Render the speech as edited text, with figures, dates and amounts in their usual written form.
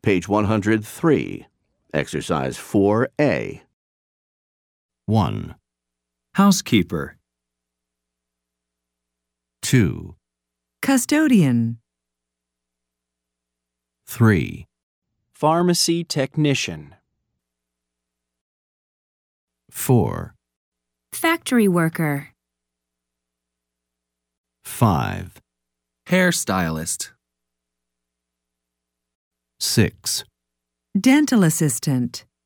Page 103. Exercise 4A. 1, Housekeeper. 2, Custodian. 3, Pharmacy technician. 4, Factory worker. 5, Hairstylist. 6, Dental assistant.